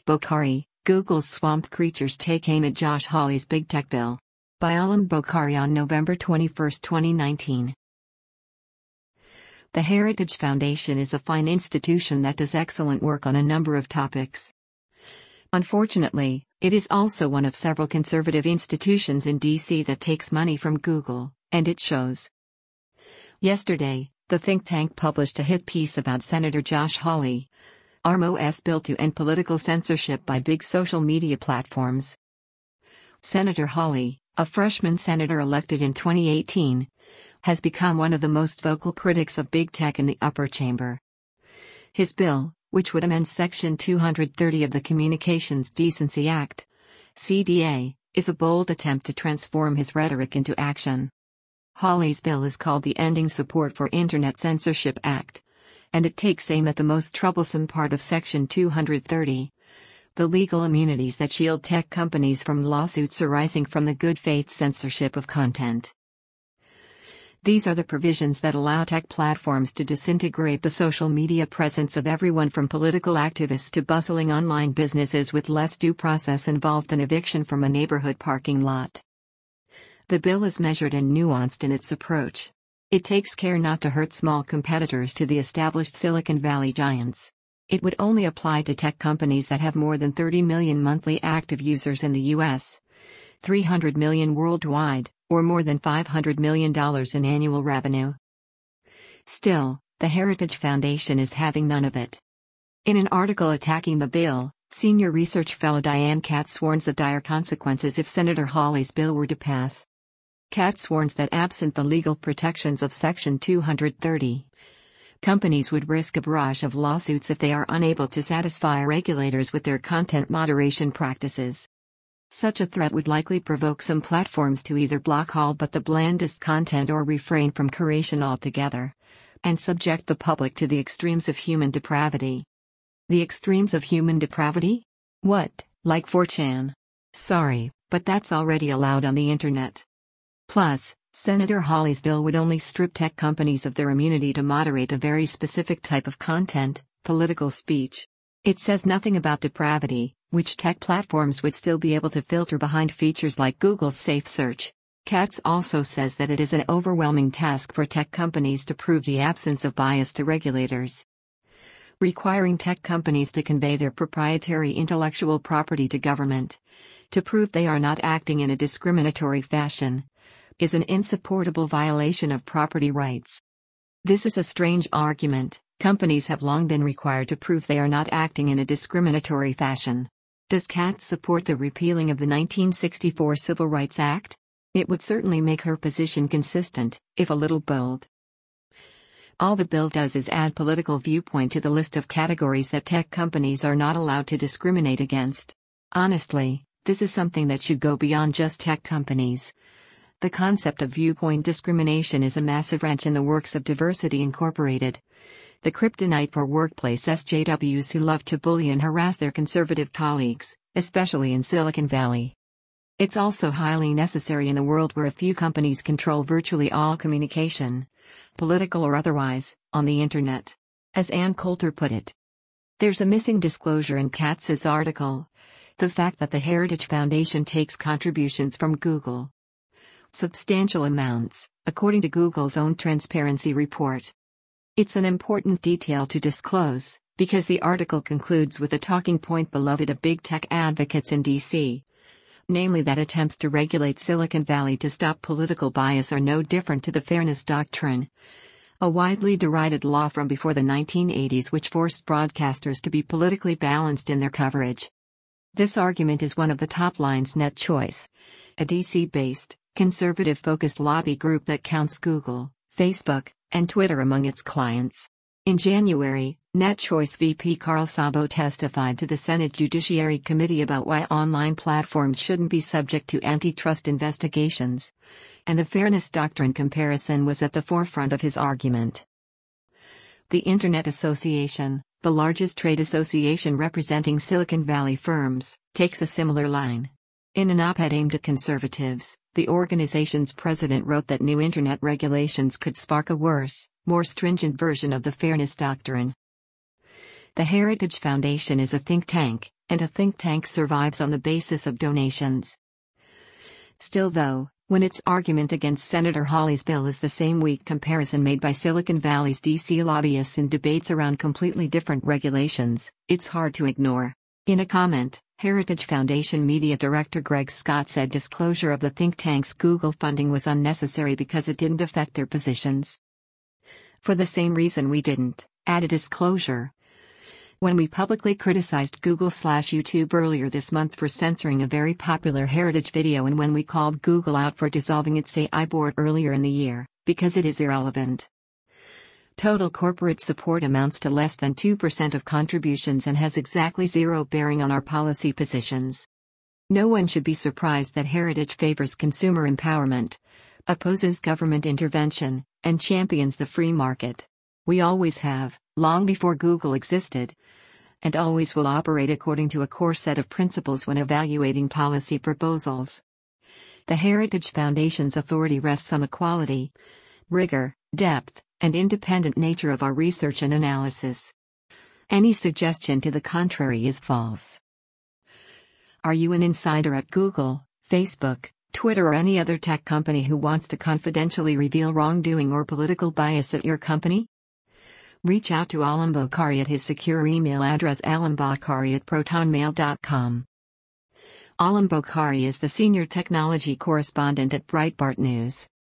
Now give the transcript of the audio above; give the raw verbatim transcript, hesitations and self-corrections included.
Bokhari, Google's swamp creatures take aim at Josh Hawley's big tech bill. By Alam Bokhari on November twenty-first, twenty nineteen. The Heritage Foundation is a fine institution that does excellent work on a number of topics. Unfortunately, it is also one of several conservative institutions in D C that takes money from Google, and it shows. Yesterday, the think tank published a hit piece about Senator Josh Hawley, R M O's bill to end political censorship by big social media platforms. Senator Hawley, a freshman senator elected in twenty eighteen, has become one of the most vocal critics of big tech in the upper chamber. His bill, which would amend Section two hundred thirty of the Communications Decency Act, C D A, is a bold attempt to transform his rhetoric into action. Hawley's bill is called the Ending Support for Internet Censorship Act, and it takes aim at the most troublesome part of Section two hundred thirty. The legal immunities that shield tech companies from lawsuits arising from the good faith censorship of content. These are the provisions that allow tech platforms to disintegrate the social media presence of everyone from political activists to bustling online businesses with less due process involved than eviction from a neighborhood parking lot. The bill is measured and nuanced in its approach. It takes care not to hurt small competitors to the established Silicon Valley giants. It would only apply to tech companies that have more than thirty million monthly active users in the U S, three hundred million worldwide, or more than five hundred million dollars in annual revenue. Still, the Heritage Foundation is having none of it. In an article attacking the bill, senior research fellow Diane Katz warns of dire consequences if Senator Hawley's bill were to pass. Katz warns that absent the legal protections of Section two hundred thirty, companies would risk a barrage of lawsuits if they are unable to satisfy regulators with their content moderation practices. Such a threat would likely provoke some platforms to either block all but the blandest content or refrain from curation altogether, and subject the public to the extremes of human depravity. The extremes of human depravity? What, like four chan? Sorry, but that's already allowed on the internet. Plus, Senator Hawley's bill would only strip tech companies of their immunity to moderate a very specific type of content, political speech. It says nothing about depravity, which tech platforms would still be able to filter behind features like Google's Safe Search. Katz also says that it is an overwhelming task for tech companies to prove the absence of bias to regulators. Requiring tech companies to convey their proprietary intellectual property to government, to prove they are not acting in a discriminatory fashion, is an insupportable violation of property rights. This is a strange argument. Companies have long been required to prove they are not acting in a discriminatory fashion. Does Katz support the repealing of the nineteen sixty-four Civil Rights Act? It would certainly make her position consistent, if a little bold. All the bill does is add political viewpoint to the list of categories that tech companies are not allowed to discriminate against. Honestly, this is something that should go beyond just tech companies. The concept of viewpoint discrimination is a massive wrench in the works of Diversity Incorporated, the kryptonite for workplace S J Ws who love to bully and harass their conservative colleagues, especially in Silicon Valley. It's also highly necessary in a world where a few companies control virtually all communication, political or otherwise, on the internet. As Ann Coulter put it. There's a missing disclosure in Katz's article: the fact that the Heritage Foundation takes contributions from Google. Substantial amounts, according to Google's own transparency report. It's an important detail to disclose, because the article concludes with a talking point beloved of big tech advocates in D C, namely that attempts to regulate Silicon Valley to stop political bias are no different to the Fairness Doctrine, a widely derided law from before the nineteen eighties which forced broadcasters to be politically balanced in their coverage. This argument is one of the top lines Net Choice, a D C-based, conservative-focused lobby group that counts Google, Facebook, and Twitter among its clients. In January, Net Choice V P Carl Szabo testified to the Senate Judiciary Committee about why online platforms shouldn't be subject to antitrust investigations, and the Fairness Doctrine comparison was at the forefront of his argument. The Internet Association, the largest trade association representing Silicon Valley firms, takes a similar line. In an op-ed aimed at conservatives, the organization's president wrote that new internet regulations could spark a worse, more stringent version of the Fairness Doctrine. The Heritage Foundation is a think tank, and a think tank survives on the basis of donations. Still though, when its argument against Senator Hawley's bill is the same weak comparison made by Silicon Valley's D C lobbyists in debates around completely different regulations, it's hard to ignore. In a comment, Heritage Foundation Media Director Greg Scott said disclosure of the think tank's Google funding was unnecessary because it didn't affect their positions. For the same reason we didn't add a disclosure when we publicly criticized Google slash YouTube earlier this month for censoring a very popular Heritage video, and when we called Google out for dissolving its A I board earlier in the year, because it is irrelevant. Total corporate support amounts to less than two percent of contributions and has exactly zero bearing on our policy positions. No one should be surprised that Heritage favors consumer empowerment, opposes government intervention, and champions the free market. We always have, long before Google existed, and always will operate according to a core set of principles when evaluating policy proposals. The Heritage Foundation's authority rests on the quality, rigor, depth, and independent nature of our research and analysis. Any suggestion to the contrary is false. Are you an insider at Google, Facebook, Twitter, or any other tech company who wants to confidentially reveal wrongdoing or political bias at your company? Reach out to Alam Bokhari at his secure email address alambokhari at protonmail dot com. Alam Bokhari is the senior technology correspondent at Breitbart News.